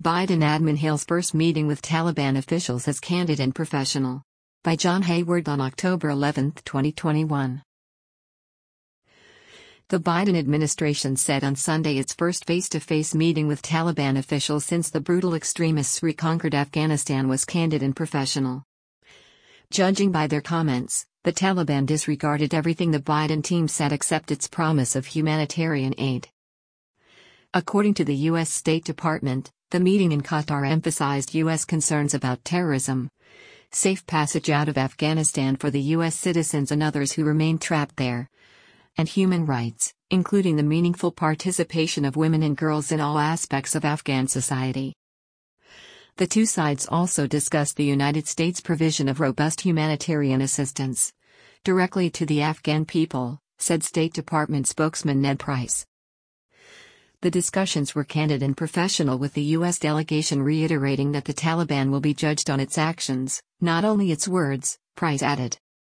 Biden admin hails first meeting with Taliban officials as candid and professional. By John Hayward on October 11, 2021. The Biden administration said on Sunday its first face-to-face meeting with Taliban officials since the brutal extremists reconquered Afghanistan was candid and professional. Judging by their comments, the Taliban disregarded everything the Biden team said except its promise of humanitarian aid. According to the U.S. State Department, the meeting in Qatar emphasized U.S. concerns about terrorism, safe passage out of Afghanistan for the U.S. citizens and others who remain trapped there, and human rights, including the meaningful participation of women and girls in all aspects of Afghan society. The two sides also discussed the United States' provision of robust humanitarian assistance directly to the Afghan people, said State Department spokesman Ned Price. The discussions were candid and professional, with the U.S. delegation reiterating that the Taliban will be judged on its actions, not only its words, Price added.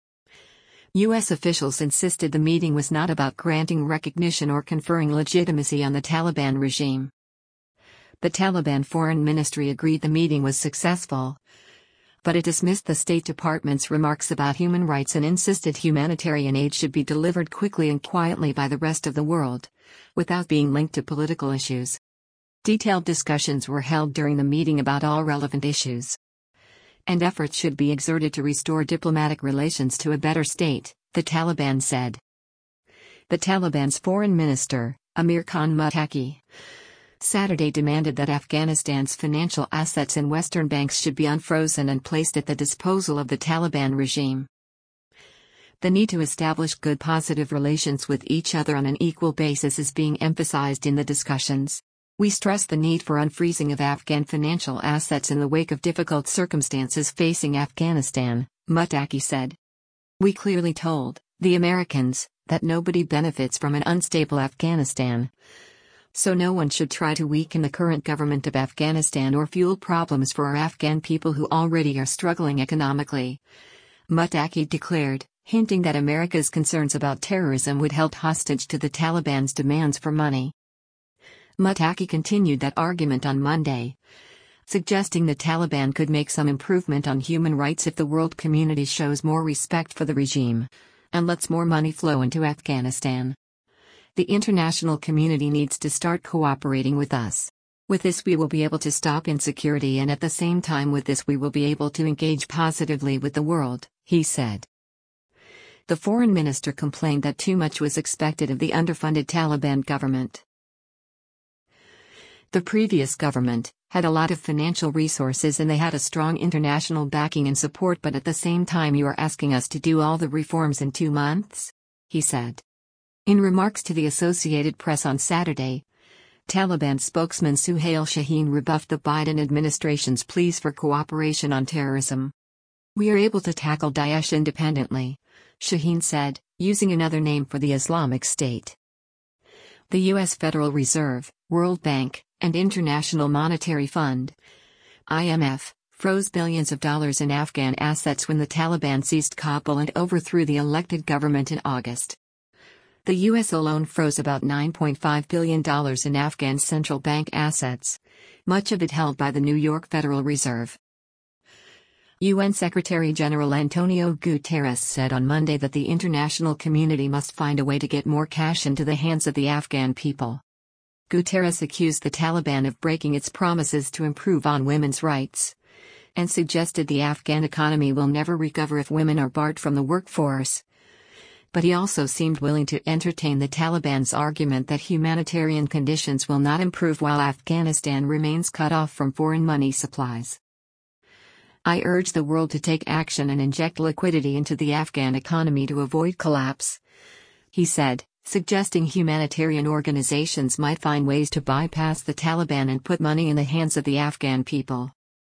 U.S. officials insisted the meeting was not about granting recognition or conferring legitimacy on the Taliban regime. The Taliban Foreign Ministry agreed the meeting was successful, but it dismissed the State Department's remarks about human rights and insisted humanitarian aid should be delivered quickly and quietly by the rest of the world, without being linked to political issues. Detailed discussions were held during the meeting about all relevant issues, and efforts should be exerted to restore diplomatic relations to a better state, the Taliban said. The Taliban's foreign minister, Amir Khan Muttaqi, Saturday demanded that Afghanistan's financial assets in Western banks should be unfrozen and placed at the disposal of the Taliban regime. The need to establish good positive relations with each other on an equal basis is being emphasized in the discussions. We stress the need for unfreezing of Afghan financial assets in the wake of difficult circumstances facing Afghanistan, Muttaqi said. We clearly told the Americans that nobody benefits from an unstable Afghanistan, so no one should try to weaken the current government of Afghanistan or fuel problems for our Afghan people who already are struggling economically, Muttaqi declared, hinting that America's concerns about terrorism would held hostage to the Taliban's demands for money. Muttaqi continued that argument on Monday, suggesting the Taliban could make some improvement on human rights if the world community shows more respect for the regime and lets more money flow into Afghanistan. The international community needs to start cooperating with us. With this we will be able to stop insecurity, and at the same time with this we will be able to engage positively with the world, he said. The foreign minister complained that too much was expected of the underfunded Taliban government. The previous government had a lot of financial resources and they had a strong international backing and support, but at the same time you are asking us to do all the reforms in 2 months? He said. In remarks to the Associated Press on Saturday, Taliban spokesman Suhail Shaheen rebuffed the Biden administration's pleas for cooperation on terrorism. We are able to tackle Daesh independently, Shaheen said, using another name for the Islamic State. The U.S. Federal Reserve, World Bank, and International Monetary Fund, IMF, froze billions of dollars in Afghan assets when the Taliban seized Kabul and overthrew the elected government in August. The U.S. alone froze about $9.5 billion in Afghan central bank assets, much of it held by the New York Federal Reserve. UN Secretary-General Antonio Guterres said on Monday that the international community must find a way to get more cash into the hands of the Afghan people. Guterres accused the Taliban of breaking its promises to improve on women's rights, and suggested the Afghan economy will never recover if women are barred from the workforce. But he also seemed willing to entertain the Taliban's argument that humanitarian conditions will not improve while Afghanistan remains cut off from foreign money supplies. I urge the world to take action and inject liquidity into the Afghan economy to avoid collapse, he said, suggesting humanitarian organizations might find ways to bypass the Taliban and put money in the hands of the Afghan people.